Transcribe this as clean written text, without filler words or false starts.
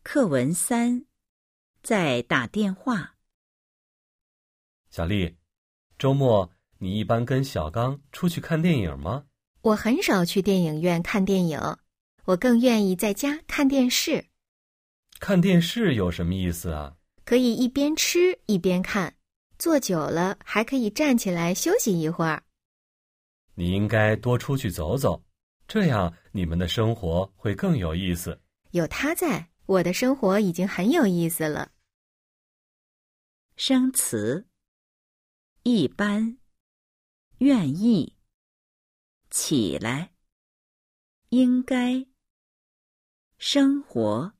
课文3，在打电话。 小丽，周末你一般跟小刚出去看电影吗？ 我很少去电影院看电影，我更愿意在家看电视。 看电视有什么意思啊？ 可以一边吃一边看，坐久了还可以站起来休息一会儿。 你应该多出去走走，这样你们的生活会更有意思。 有他在，我的生活已经很有意思了。 生词：一般、愿意、起来、应该、生活。